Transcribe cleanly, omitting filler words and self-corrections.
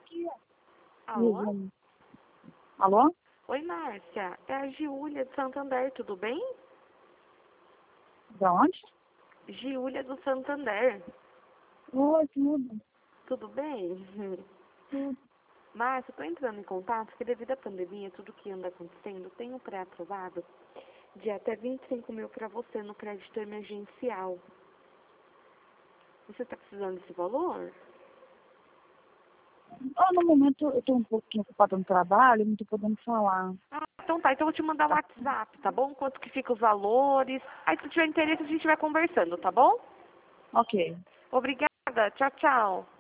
Alô? Alô? Oi, Márcia. É a Giulia de Santander, tudo bem? Da onde? Giulia do Santander, Oi, tudo. tudo bem? Tudo. Márcia, estou entrando em contato porque devido à pandemia, tudo que anda acontecendo, tem um pré-aprovado de até 25 mil para você no crédito emergencial. Você está precisando desse valor? No momento eu estou um pouquinho ocupada no trabalho, não estou podendo falar. Ah, então tá. Então eu vou te mandar o Tá. WhatsApp, tá bom? Quanto que fica os valores. Aí se tiver interesse a gente vai conversando, tá bom? Ok. Obrigada. Tchau, tchau.